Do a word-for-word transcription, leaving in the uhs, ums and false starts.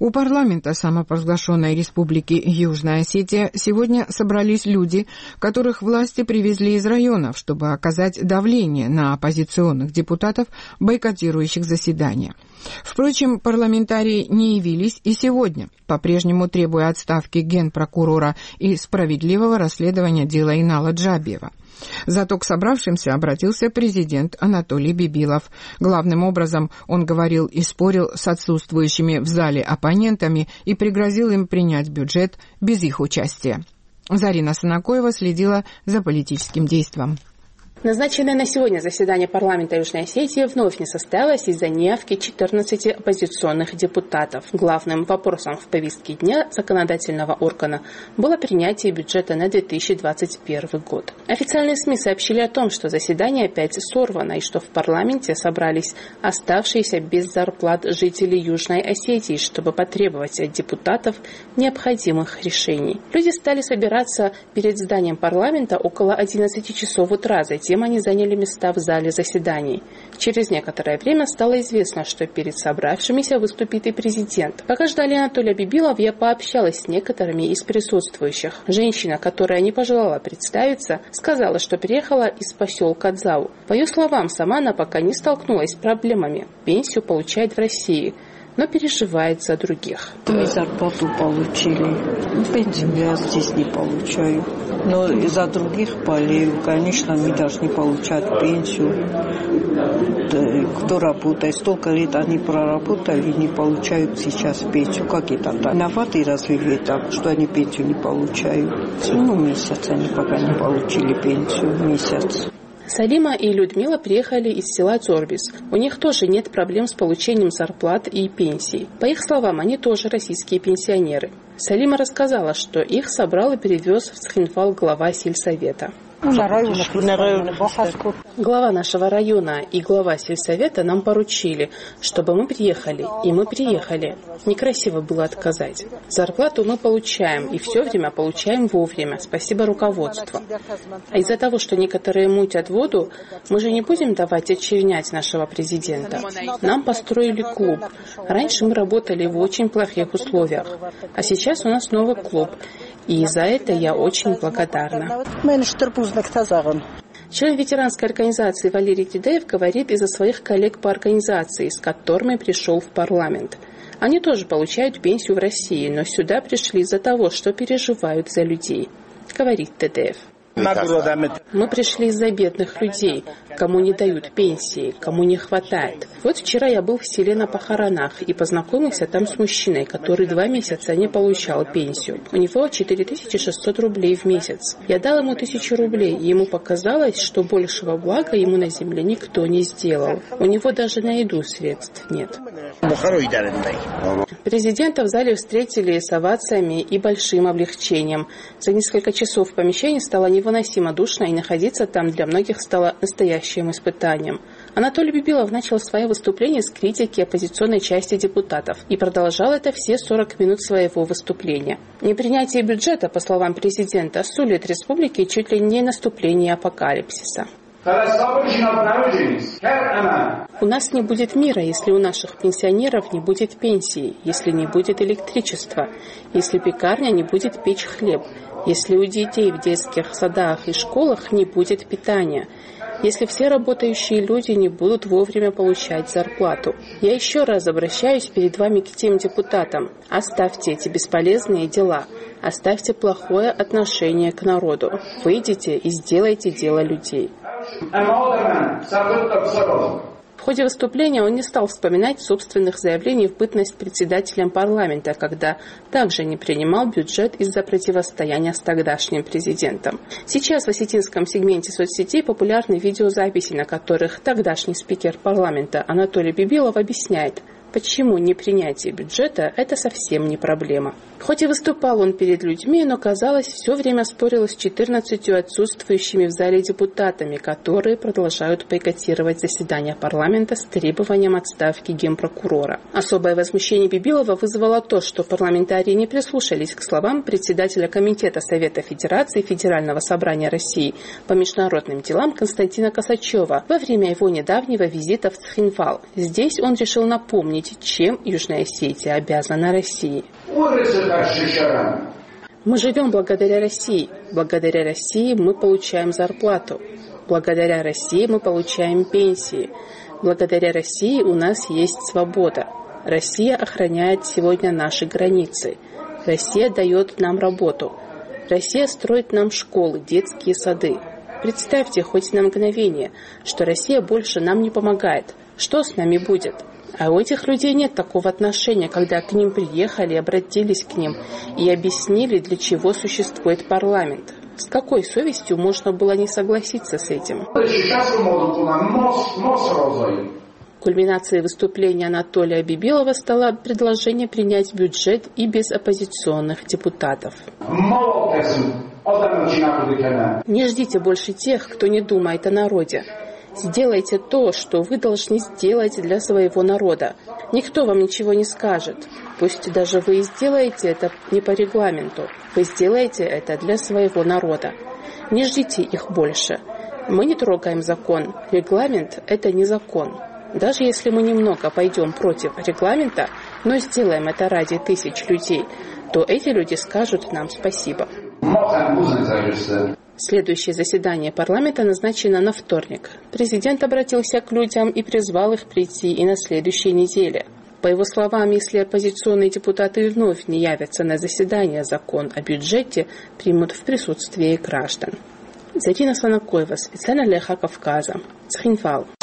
У парламента самопровозглашенной республики Южная Осетия сегодня собрались люди, которых власти привезли из районов, чтобы оказать давление на оппозиционных депутатов, бойкотирующих заседания. Впрочем, парламентарии не явились и сегодня, по-прежнему требуя отставки генпрокурора и справедливого расследования дела Инала Джабиева. Зато к собравшимся обратился президент Анатолий Бибилов. Главным образом он говорил и спорил с отсутствующими в зале оппонентами и пригрозил им принять бюджет без их участия. Зарина Санакоева следила за политическим действием. Назначенное на сегодня заседание парламента Южной Осетии вновь не состоялось из-за неявки четырнадцати оппозиционных депутатов. Главным вопросом в повестке дня законодательного органа было принятие бюджета на две тысячи двадцать первый год. Официальные СМИ сообщили о том, что заседание опять сорвано и что в парламенте собрались оставшиеся без зарплат жители Южной Осетии, чтобы потребовать от депутатов необходимых решений. Люди стали собираться перед зданием парламента около одиннадцати часов утра, затем Затем они заняли места в зале заседаний. Через некоторое время стало известно, что перед собравшимися выступит и президент. Пока ждали Анатолия Бибилова, я пообщалась с некоторыми из присутствующих. Женщина, которая не пожелала представиться, сказала, что приехала из поселка Дзау. По ее словам, сама она пока не столкнулась с проблемами. Пенсию получает в России, но переживает за других. Мы зарплату получили. Пенсию я здесь не получаю. Но из-за других болею. Конечно, они должны получать пенсию. Кто работает, столько лет они проработали и не получают сейчас пенсию. Как это так? Виноваты разве в этом, что они пенсию не получают? Ну, месяц они пока не получили пенсию. Месяц. Салима и Людмила приехали из села Цорбис. У них тоже нет проблем с получением зарплат и пенсий. По их словам, они тоже российские пенсионеры. Салима рассказала, что их собрал и перевез в Цхинвал глава сельсовета. Глава нашего района и глава сельсовета нам поручили, чтобы мы приехали, и мы приехали. Некрасиво было отказать. Зарплату мы получаем, и все время получаем вовремя. Спасибо руководству. А из-за того, что некоторые мутят воду, мы же не будем давать очернять нашего президента. Нам построили клуб. Раньше мы работали в очень плохих условиях, а сейчас у нас новый клуб. И за это я очень благодарна. Член ветеранской организации Валерий Тидеев говорит из-за своих коллег по организации, с которыми пришел в парламент. Они тоже получают пенсию в России, но сюда пришли из-за того, что переживают за людей, говорит Тидеев. Мы пришли из-за бедных людей, кому не дают пенсии, кому не хватает. Вот вчера я был в селе на похоронах и познакомился там с мужчиной, который два месяца не получал пенсию. У него четыре тысячи шестьсот рублей в месяц. Я дал ему тысячу рублей, и ему показалось, что большего блага ему на земле никто не сделал. У него даже на еду средств нет. Президента в зале встретили с овациями и большим облегчением. За несколько часов в помещении стало невыносимо душно, и находиться там для многих стало настоящим испытанием. Анатолий Бибилов начал свое выступление с критики оппозиционной части депутатов и продолжал это все сорок минут своего выступления. Непринятие бюджета, по словам президента, сулит республике чуть ли не наступление апокалипсиса. У нас не будет мира, если у наших пенсионеров не будет пенсии, если не будет электричества, если пекарня не будет печь хлеб, если у детей в детских садах и школах не будет питания, если все работающие люди не будут вовремя получать зарплату. Я еще раз обращаюсь перед вами к тем депутатам. Оставьте эти бесполезные дела. Оставьте плохое отношение к народу. Выйдите и сделайте дело людей. В ходе выступления он не стал вспоминать собственных заявлений в бытность председателем парламента, когда также не принимал бюджет из-за противостояния с тогдашним президентом. Сейчас в осетинском сегменте соцсетей популярны видеозаписи, на которых тогдашний спикер парламента Анатолий Бибилов объясняет, почему непринятие бюджета – это совсем не проблема. Хоть и выступал он перед людьми, но, казалось, все время спорил с четырнадцатью отсутствующими в зале депутатами, которые продолжают бойкотировать заседания парламента с требованием отставки генпрокурора. Особое возмущение Бибилова вызвало то, что парламентарии не прислушались к словам председателя Комитета Совета Федерации Федерального собрания России по международным делам Константина Косачева во время его недавнего визита в Цхинвал. Здесь он решил напомнить напомнить, чем Южная Осетия обязана России. Мы живем благодаря России. Благодаря России мы получаем зарплату. Благодаря России мы получаем пенсии. Благодаря России у нас есть свобода. Россия охраняет сегодня наши границы. Россия дает нам работу. Россия строит нам школы, детские сады. Представьте хоть на мгновение, что Россия больше нам не помогает. Что с нами будет? А у этих людей нет такого отношения, когда к ним приехали, обратились к ним и объяснили, для чего существует парламент. С какой совестью можно было не согласиться с этим? Кульминацией выступления Анатолия Бибилова стало предложение принять бюджет и без оппозиционных депутатов. Не ждите больше тех, кто не думает о народе. Сделайте то, что вы должны сделать для своего народа. Никто вам ничего не скажет. Пусть даже вы и сделаете это не по регламенту. Вы сделаете это для своего народа. Не ждите их больше. Мы не трогаем закон. Регламент – это не закон. Даже если мы немного пойдем против регламента, но сделаем это ради тысяч людей, то эти люди скажут нам спасибо. Следующее заседание парламента назначено на вторник. Президент обратился к людям и призвал их прийти и на следующей неделе. По его словам, если оппозиционные депутаты вновь не явятся на заседание, закон о бюджете примут в присутствии граждан. Зарина Санакоева, специально для Эхо Кавказа, Цхинвал.